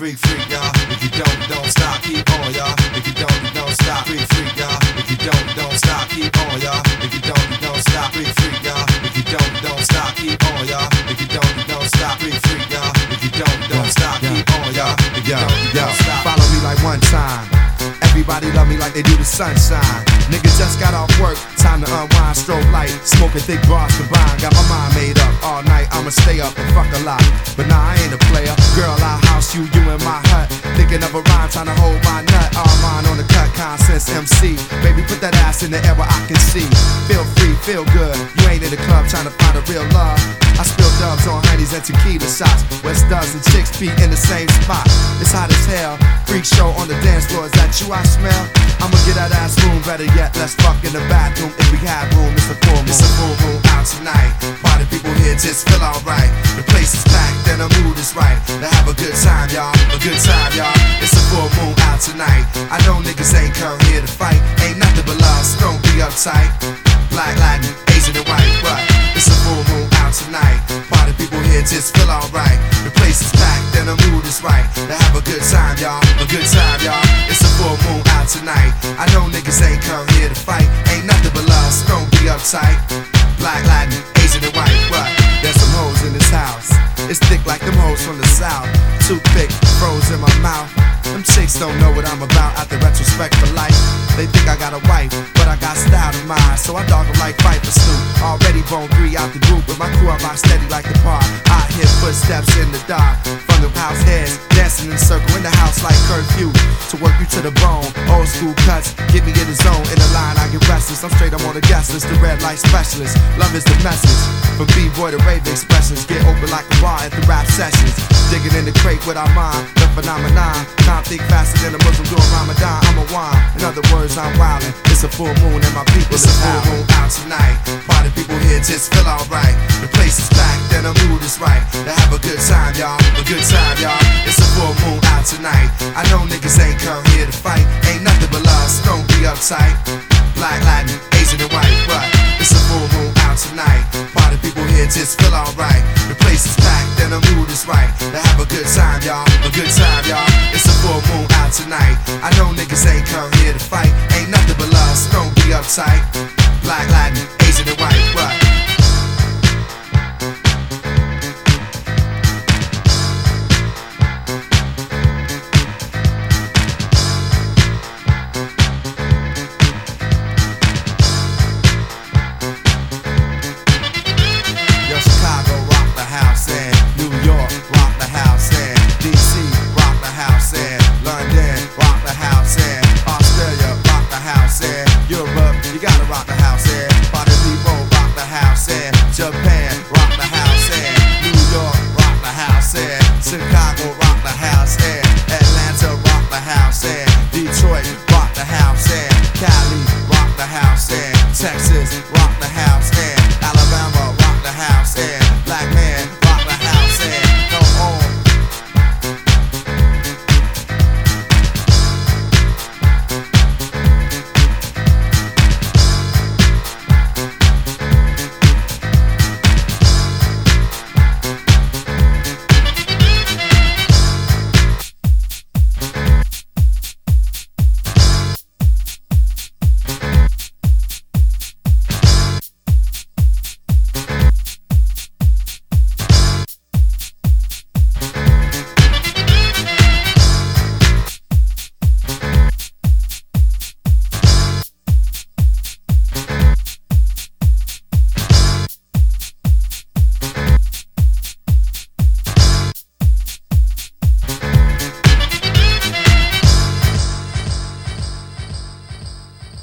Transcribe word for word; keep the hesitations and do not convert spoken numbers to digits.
Freak, freak, y'all. If you don't, don't stop. Keep on, y'all. If you don't, you don't stop. Freak, freak, y'all. If you don't, don't stop. Keep on, y'all. If you don't, you don't stop. Freak, freak, y'all. If you don't, don't stop. Keep on, y'all. If you don't, you don't stop. Freak, freak, y'all. If you don't, don't stop. Keep on, y'all. If you don't, you don't stop. Follow me like one time. Everybody love me like they do the sunshine. Nigga just got off work, time to unwind, strobe light, smoking thick bars combined. Got my mind made up all night, I'ma stay up and fuck a lot. But nah, I ain't a player. Girl, I'll house you, you in my hut. Thinking of a rhyme, trying to hold my nut. All mine on the cut, Consense M C. Baby, put that ass in the air where I can see. Feel free, feel good. You ain't in the club trying to find a real love. I spill dubs on honeys and tequila shots. West does and chicks be in the same spot. It's hot as hell. Freak show on the dance floor. Is that you I smell? I'ma get that ass room. Better yet, let's fuck in the bathroom. If we have room, it's a full moon. It's a full moon out tonight. Party people here just feel alright. The place is packed and the mood is right. To have a good time, y'all. A good time, y'all. It's a full moon out tonight. I know niggas ain't come here to fight. Ain't nothing but love, so don't be uptight. Black, Latin, Asian and white, but it's a full moon out tonight. Party people here just feel alright. The place is packed and the mood is right. To have a good time, y'all. A good time, y'all. It's a full moon out tonight. I know niggas ain't come here to fight. Ain't nothing but love, so don't be uptight. Black, Latin, Asian and white, but there's some hoes in this house. It's thick like them hoes from the south. Too thick, froze in my mouth. Them chicks don't know what I'm about out the retrospect for life. They think I got a wife, but I got style in mind. So I dog them like Fight for Snoop. Already bone three out the group, but my crew I rock steady like the park. I hear footsteps in the dark from the house heads, dancing in a circle in the house like curfew. To work you to the bone, old school cuts, get me in the zone. In the line I get restless, I'm straight, I'm on the guest list. The red light specialist, love is the message. From B-boy to rave expressions, get open like a bar at the rap sessions. Digging in the crate with our mind, the phenomenon. Time think faster than a Muslim doing Ramadan. I'm a wine, in other words I'm wildin'. It's a full moon and my people it's is a full out. moon out tonight. Party people here just feel alright. The place is packed and the mood is right. To have a good time, y'all. A good time, y'all. It's a full moon out tonight. I know niggas ain't come here to fight. Ain't nothing but love, so don't be uptight. Black, Latin, Asian and white, but it's a full moon out tonight. Party people here just feel alright. The place is packed and the mood is right. To have a good time, y'all. A good time, y'all. It's a full moon out tonight. I know niggas ain't come here to fight. Ain't nothing but love, so don't be uptight. Black, Latin,